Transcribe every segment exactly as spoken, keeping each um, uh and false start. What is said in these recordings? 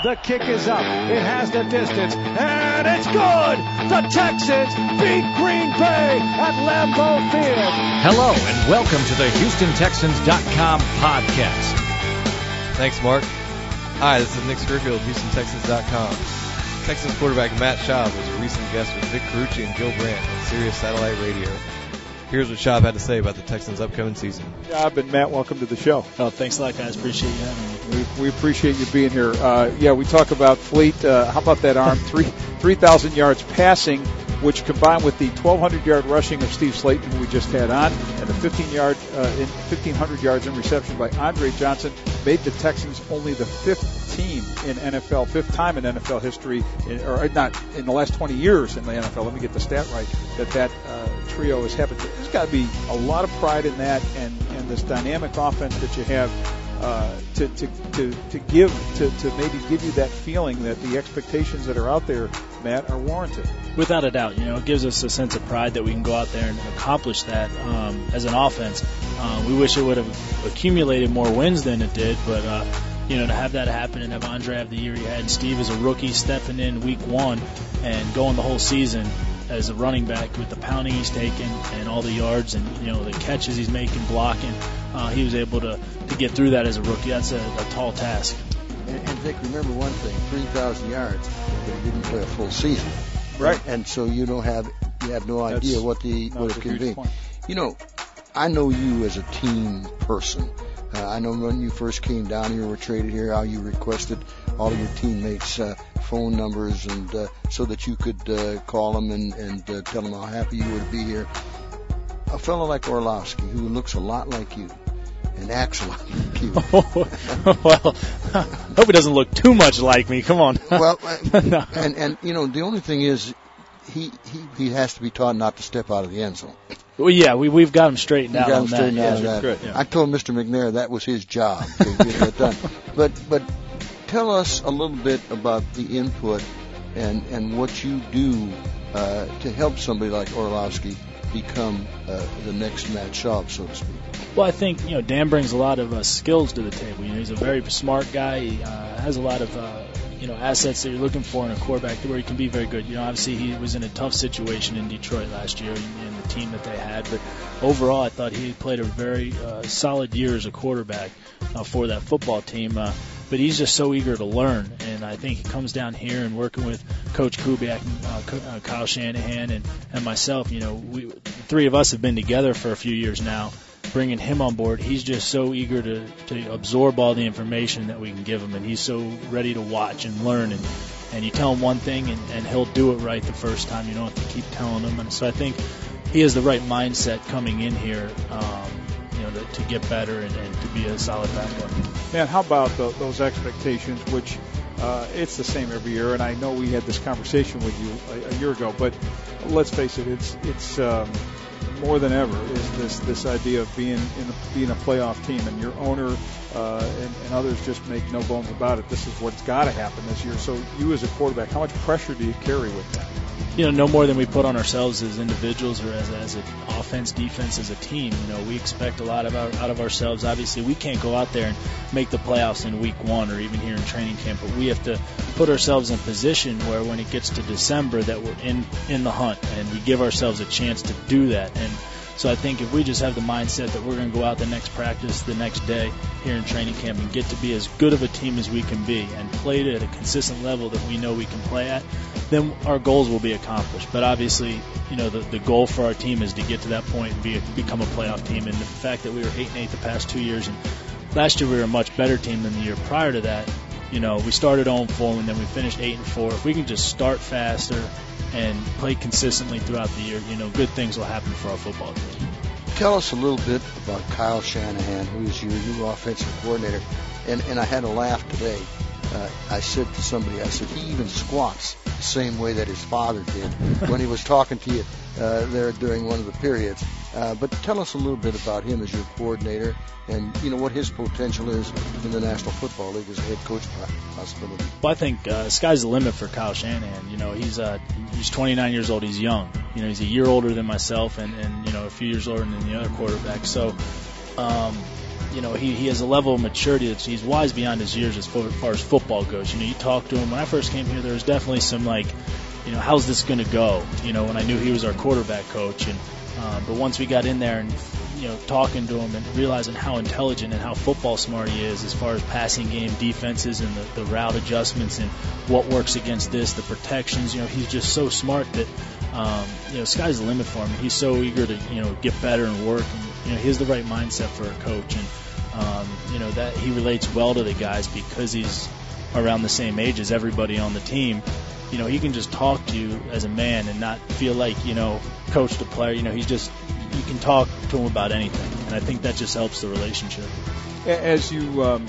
The kick is up. It has the distance, and it's good. The Texans beat Green Bay at Lambeau Field. Hello, and welcome to the Houston Texans dot com podcast. Thanks, Mark. Hi, this is Nick Scurfield, Houston Texans dot com. Texans quarterback Matt Schaub was a recent guest with Vic Carucci and Gil Brandt on Sirius Satellite Radio. Here's what Schaub had to say about the Texans' upcoming season. Schaub and Matt, welcome to the show. Oh, thanks a lot, guys. Appreciate you having me. We, we appreciate you being here. Uh, yeah, we talk about Fleet. Uh, how about that arm? Three three thousand yards passing, which combined with the twelve hundred yard rushing of Steve Slayton, who we just had on, and the fifteen yard, uh, in fifteen hundred yards in reception by Andre Johnson, made the Texans only the fifth team in N F L, fifth time in N F L history, in, or not in the last twenty years in the N F L. Let me get the stat right. That that uh, trio has happened. There's got to be a lot of pride in that, and, and this dynamic offense that you have uh, to, to to to give to, to maybe give you that feeling that the expectations that are out there, Matt, are warranted. Without a doubt, you know, it gives us a sense of pride that we can go out there and accomplish that um, as an offense. Uh, we wish it would have accumulated more wins than it did, but uh, you know, to have that happen and have Andre have the year he had, and Steve as a rookie stepping in week one and going the whole season as a running back with the pounding he's taken and all the yards and, you know, the catches he's making, blocking, uh, he was able to, to get through that as a rookie. That's a, a tall task. And, and Vic, remember one thing, three thousand yards, but he didn't play a full season. Right. And, and so you don't have, you have no idea That's, what the, what it can be. Point. You know, I know you as a team person. Uh, I know when you first came down here, were traded here, how you requested all of your teammates' uh, phone numbers, and uh, so that you could uh, call them and, and uh, tell them how happy you were to be here. A fellow like Orlovsky, who looks a lot like you and acts a lot like you. Well, hope he doesn't look too much like me. Come on. Well, uh, no. and and you know, the only thing is, he he he has to be taught not to step out of the end zone. Well, yeah, we, we've got him straightened out on that. Yeah, that. Good. Yeah. I told Mister McNair that was his job to get that done. But but tell us a little bit about the input and, and what you do uh, to help somebody like Orlovsky become uh, the next Matt Schaub, so to speak. Well, I think, you know, Dan brings a lot of uh, skills to the table. You know, he's a very smart guy. He uh, has a lot of uh, you know, assets that you're looking for in a quarterback where he can be very good. You know, obviously he was in a tough situation in Detroit last year and the team that they had, but overall I thought he played a very uh, solid year as a quarterback uh, for that football team. Uh, but he's just so eager to learn, and I think he comes down here and working with Coach Kubiak, uh, Kyle Shanahan, and, and myself. You know, we the three of us have been together for a few years now. Bringing him on board, he's just so eager to, to absorb all the information that we can give him, and he's so ready to watch and learn. And, and you tell him one thing, and, and he'll do it right the first time. You don't have to keep telling him. And so I think he has the right mindset coming in here, um, you know, to, to get better and, and to be a solid backup. Man, how about the, those expectations, which uh, it's the same every year, and I know we had this conversation with you a, a year ago, but let's face it, it's it's um, more than ever is this this idea of being in a, being a playoff team, and your owner uh, and, and others just make no bones about it. This is what's got to happen this year. So you as a quarterback, how much pressure do you carry with that? You know, no more than we put on ourselves as individuals or as as an offense, defense, as a team. You know, we expect a lot of our, out of ourselves. Obviously, we can't go out there and make the playoffs in week one or even here in training camp, but we have to put ourselves in position where when it gets to December that we're in, in the hunt, and we give ourselves a chance to do that. And so I think if we just have the mindset that we're going to go out the next practice, the next day here in training camp and get to be as good of a team as we can be and play it at a consistent level that we know we can play at, then our goals will be accomplished. But obviously, you know, the, the goal for our team is to get to that point and be a, become a playoff team. And the fact that we were eight and eight the past two years, and last year we were a much better team than the year prior to that. You know, we started oh and four and then we finished eight and four. If we can just start faster and play consistently throughout the year, you know, good things will happen for our football team. Tell us a little bit about Kyle Shanahan, who is your new offensive coordinator. And, and I had a laugh today. Uh, I said to somebody, I said, he even squats the same way that his father did when he was talking to you uh, there during one of the periods. Uh, but tell us a little bit about him as your coordinator and, you know, what his potential is in the National Football League as a head coach possibility. Well, I think uh, sky's the limit for Kyle Shanahan. You know, he's uh, he's twenty-nine years old. He's young. You know, he's a year older than myself and, and you know, a few years older than the other quarterbacks. So, um, you know, he, he has a level of maturity that's he's wise beyond his years as far, as far as football goes. You know, you talk to him. When I first came here, there was definitely some like, you know, how's this going to go? You know, when I knew he was our quarterback coach, and uh, but once we got in there and you know talking to him and realizing how intelligent and how football smart he is as far as passing game defenses and the, the route adjustments and what works against this, the protections. You know, he's just so smart that um, you know, sky's the limit for him. He's so eager to you know get better and work. And, you know, he has the right mindset for a coach, and um, you know that he relates well to the guys because he's around the same age as everybody on the team. You know, he can just talk to you as a man and not feel like, you know, coach the player. You know, he's just, you can talk to him about anything. And I think that just helps the relationship. As you um,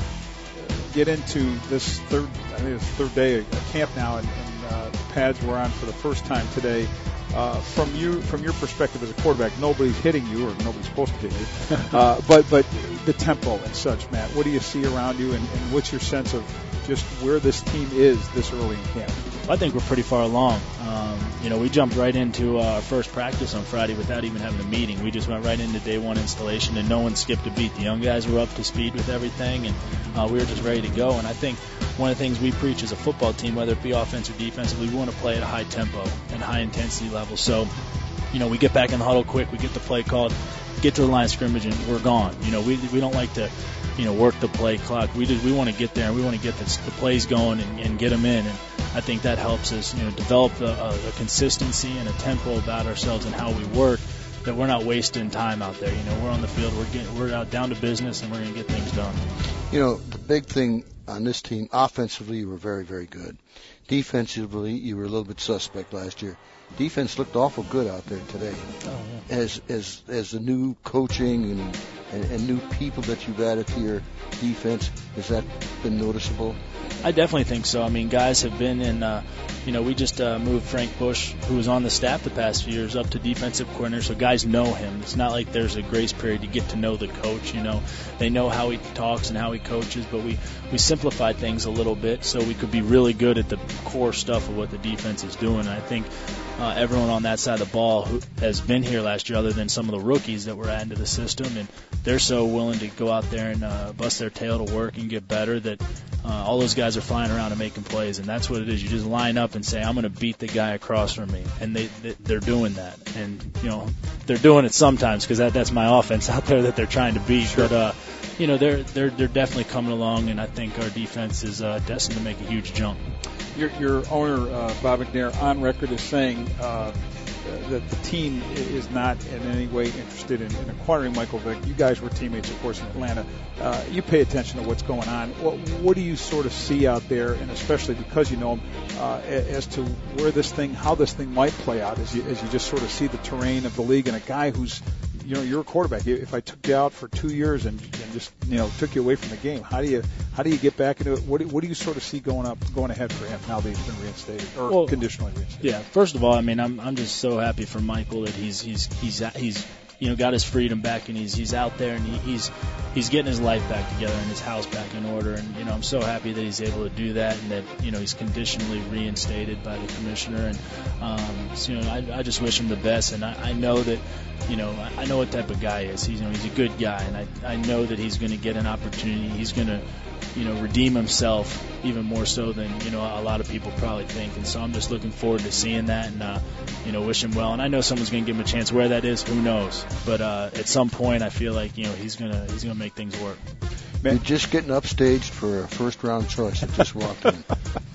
get into this third, I think it's third day of camp now, and, and uh, the pads were on for the first time today. Uh, from you, from your perspective as a quarterback, nobody's hitting you, or nobody's supposed to hit you. uh, but but the tempo and such, Matt. What do you see around you, and, and what's your sense of just where this team is this early in camp? I think we're pretty far along. Um, you know, we jumped right into our first practice on Friday without even having a meeting. We just went right into day one installation, and no one skipped a beat. The young guys were up to speed with everything, and uh, we were just ready to go. And I think one of the things we preach as a football team, whether it be offense or defensive, we want to play at a high tempo and high intensity level. So, you know, we get back in the huddle quick, we get the play called, get to the line of scrimmage, and we're gone. You know, we we don't like to, you know, work the play clock. We just, we want to get there and we want to get the, the plays going and, and get them in. And I think that helps us, you know, develop a, a consistency and a tempo about ourselves and how we work, that we're not wasting time out there. You know, we're on the field, we're getting, we're out down to business, and we're going to get things done. You know, the big thing on this team, offensively, you were very, very good. Defensively, you were a little bit suspect last year. Defense looked awful good out there today. Oh, yeah. As as as the new coaching and, and and new people that you've added to your defense, has that been noticeable? I definitely think so. I mean, guys have been in, uh, you know, we just uh, moved Frank Bush, who was on the staff the past few years, up to defensive coordinator, so guys know him. It's not like there's a grace period to get to know the coach, you know. They know how he talks and how he coaches, but we, we simplified things a little bit so we could be really good at the core stuff of what the defense is doing. And I think uh, everyone on that side of the ball who has been here last year, other than some of the rookies that were added to the system, and they're so willing to go out there and uh, bust their tail to work and get better that uh, all those guys are flying around and making plays, and that's what it is. You just line up and say, I'm going to beat the guy across from me, and they, they they're doing that. And you know, they're doing it sometimes because that that's my offense out there that they're trying to beat. Sure. But uh, you know, they're they're they're definitely coming along, and I think our defense is uh, destined to make a huge jump. Your, your owner, uh, Bob McNair, on record is saying uh, that the team is not in any way interested in, in acquiring Michael Vick. You guys were teammates, of course, in Atlanta. Uh, you pay attention to what's going on. What, what do you sort of see out there, and especially because you know him, uh, as to where this thing, how this thing might play out, as you, as you just sort of see the terrain of the league, and a guy who's, you know, you're a quarterback. If I took you out for two years and, and just, you know, took you away from the game, how do you how do you get back into it? What do, what do you sort of see going up, going ahead for him now that he's been reinstated or well, conditionally reinstated? Yeah, first of all, I mean, I'm I'm just so happy for Michael that he's he's he's he's you know got his freedom back, and he's he's out there and he, he's he's getting his life back together and his house back in order. And you know, I'm so happy that he's able to do that, and that you know he's conditionally reinstated by the commissioner. And um, so, you know, I, I just wish him the best, and I, I know that. You know, I know what type of guy he is. He's, you know, he's a good guy, and I, I know that he's going to get an opportunity. He's going to, you know, redeem himself even more so than, you know, a lot of people probably think. And so I'm just looking forward to seeing that and, uh, you know, wish him well. And I know someone's going to give him a chance. Where that is, who knows? But uh, at some point, I feel like, you know, he's going to he's going to make things work. Man. You're just getting upstaged for a first-round choice that just walked in.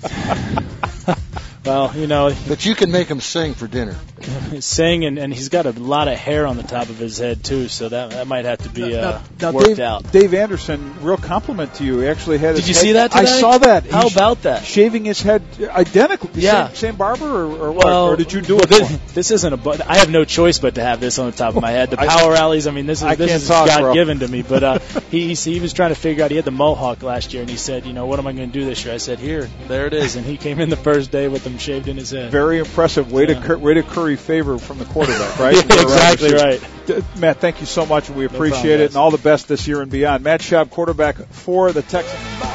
Well, you know. But you can make him sing for dinner. Sing, and, and he's got a lot of hair on the top of his head, too, so that that might have to be uh, now, now worked Dave, out. Dave Anderson, real compliment to you. He actually had his Did you head, see that today? I saw that. How He's about that? Shaving his head identical. Yeah. Same, same barber, or, or what? Well, or did you do well, it this, for him? this isn't a but. I have no choice but to have this on the top of my head. The I, power rallies, I mean, this is, I this can't is talk, God bro. given to me. But uh, he, he was trying to figure out, he had the mohawk last year, and he said, you know, what am I going to do this year? I said, here, there it is. And he came in the first day with them shaved in his head. Very impressive. Way, yeah. to, way to curry favor from the quarterback, right? Yeah, exactly right. Matt, thank you so much, and we appreciate no problem, it, and all the best this year and beyond. Matt Schaub, quarterback for the Texans.